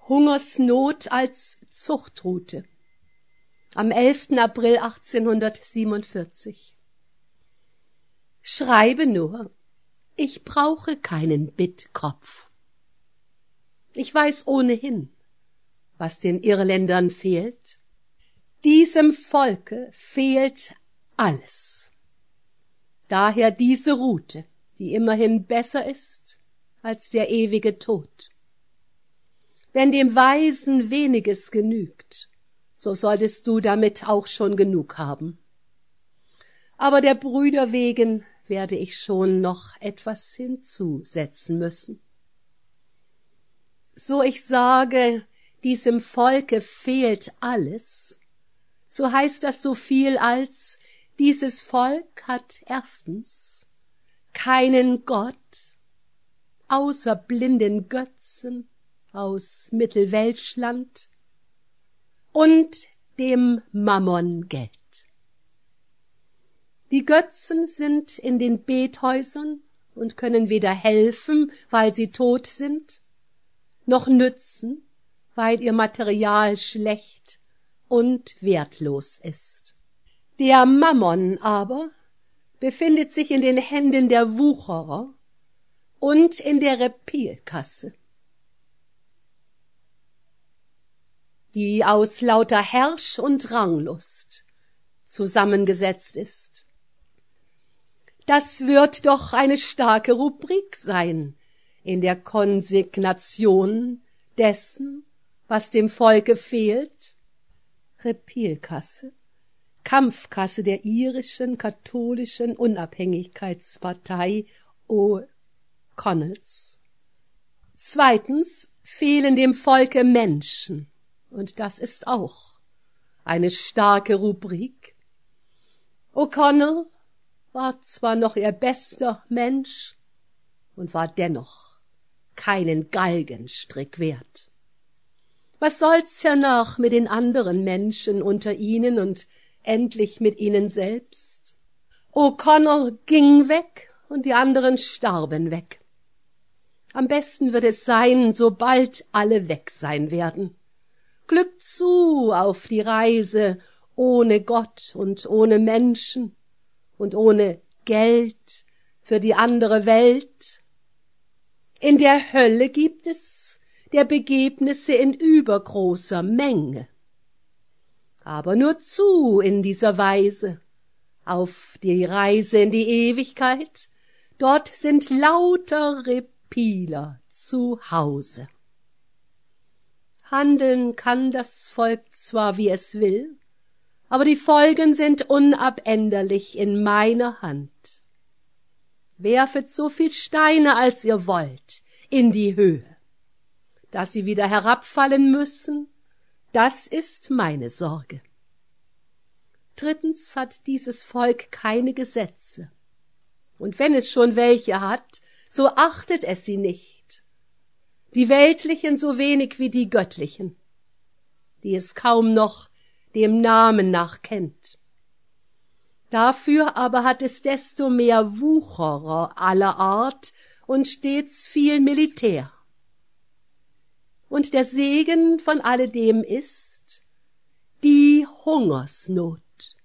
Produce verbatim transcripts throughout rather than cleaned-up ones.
Hungersnot als Zuchtroute am elften April achtzehnhundertsiebenundvierzig. Schreibe nur, ich brauche keinen Bittkopf. Ich weiß ohnehin, was den Irländern fehlt. Diesem Volke fehlt alles. Daher diese Route, die immerhin besser ist als der ewige Tod. Wenn dem Weisen weniges genügt, so solltest du damit auch schon genug haben. Aber der Brüder wegen werde ich schon noch etwas hinzusetzen müssen. So ich sage, diesem Volke fehlt alles, so heißt das so viel als, dieses Volk hat erstens keinen Gott, außer blinden Götzen aus Mittelwelschland und dem Mammon Geld. Die Götzen sind in den Bethäusern und können weder helfen, weil sie tot sind, noch nützen, weil ihr Material schlecht und wertlos ist. Der Mammon aber befindet sich in den Händen der Wucherer und in der Repilkasse, die aus lauter Herrsch- und Ranglust zusammengesetzt ist. Das wird doch eine starke Rubrik sein in der Konsignation dessen, was dem Volke fehlt. Repilkasse, Kampfkasse der irischen katholischen Unabhängigkeitspartei O'Connells. Zweitens fehlen dem Volke Menschen, und das ist auch eine starke Rubrik. O'Connell war zwar noch ihr bester Mensch und war dennoch keinen Galgenstrick wert. Was soll's hernach mit den anderen Menschen unter ihnen und endlich mit ihnen selbst? O'Connell ging weg und die anderen starben weg. Am besten wird es sein, sobald alle weg sein werden. Glück zu auf die Reise ohne Gott und ohne Menschen und ohne Geld für die andere Welt. In der Hölle gibt es der Begebnisse in übergroßer Menge. Aber nur zu in dieser Weise auf die Reise in die Ewigkeit, dort sind lauter Repiler zu Hause. Handeln kann das Volk zwar, wie es will, aber die Folgen sind unabänderlich in meiner Hand. Werfet so viel Steine, als ihr wollt, in die Höhe. Dass sie wieder herabfallen müssen, das ist meine Sorge. Drittens hat dieses Volk keine Gesetze. Und wenn es schon welche hat, so achtet es sie nicht. Die weltlichen so wenig wie die göttlichen, die es kaum noch dem Namen nach kennt. Dafür aber hat es desto mehr Wucherer aller Art und stets viel Militär. Und der Segen von alledem ist die Hungersnot.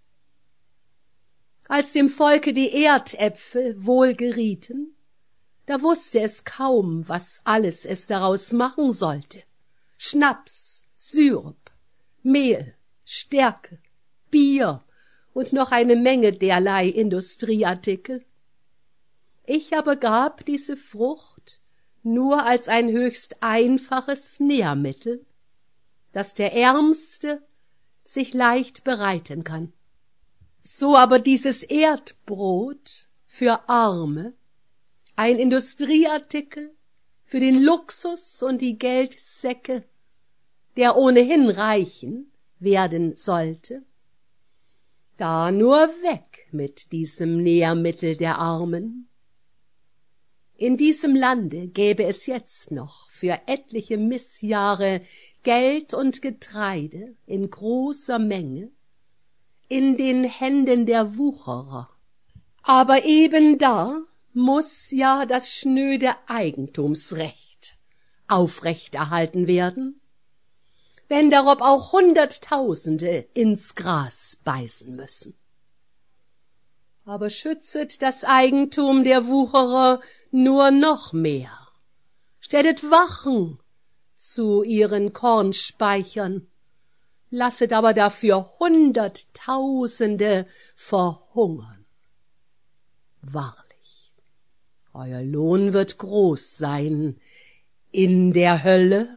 Als dem Volke die Erdäpfel wohl gerieten, da wusste es kaum, was alles es daraus machen sollte. Schnaps, Syrup, Mehl, Stärke, Bier und noch eine Menge derlei Industrieartikel. Ich aber gab diese Frucht nur als ein höchst einfaches Nährmittel, das der Ärmste sich leicht bereiten kann. So aber dieses Erdbrot für Arme, ein Industrieartikel für den Luxus und die Geldsäcke der ohnehin Reichen werden sollte, da nur weg mit diesem Nährmittel der Armen. In diesem Lande gäbe es jetzt noch für etliche Missjahre Geld und Getreide in großer Menge in den Händen der Wucherer. Aber eben da muß ja das schnöde Eigentumsrecht aufrechterhalten werden, wenn darob auch Hunderttausende ins Gras beißen müssen. Aber schützet das Eigentum der Wucherer nur noch mehr. Stellet Wachen zu ihren Kornspeichern, lasset aber dafür Hunderttausende verhungern. Wahrlich, euer Lohn wird groß sein in der Hölle.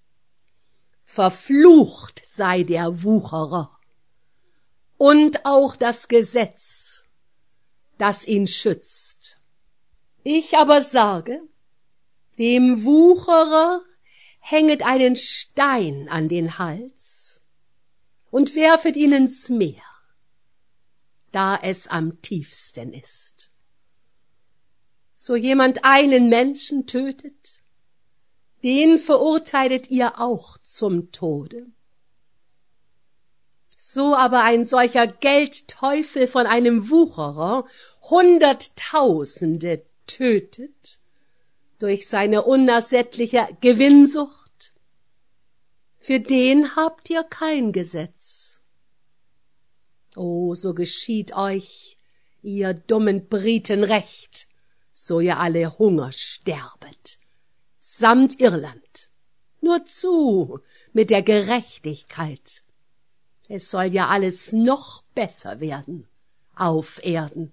Verflucht sei der Wucherer und auch das Gesetz, das ihn schützt. Ich aber sage, dem Wucherer hänget einen Stein an den Hals und werfet ihn ins Meer, da es am tiefsten ist. So jemand einen Menschen tötet, den verurteilet ihr auch zum Tode. So aber ein solcher Geldteufel von einem Wucherer Hunderttausende tötet durch seine unersättliche Gewinnsucht, für den habt ihr kein Gesetz. O, so geschieht euch, ihr dummen Briten, recht, so ihr alle Hunger sterbet, samt Irland. Nur zu mit der Gerechtigkeit. Es soll ja alles noch besser werden auf Erden.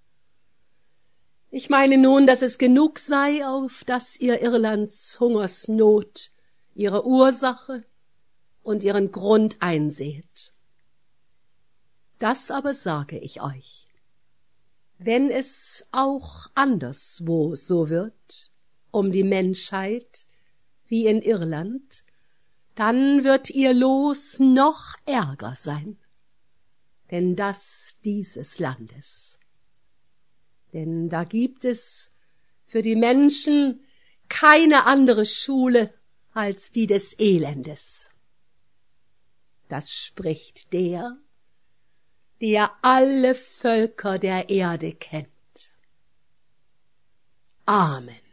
Ich meine nun, dass es genug sei, auf dass ihr Irlands Hungersnot, ihre Ursache und ihren Grund einseht. Das aber sage ich euch, wenn es auch anderswo so wird, um die Menschheit wie in Irland, dann wird ihr Los noch ärger sein, denn das dieses Landes. Denn da gibt es für die Menschen keine andere Schule als die des Elendes. Das spricht der, der alle Völker der Erde kennt. Amen.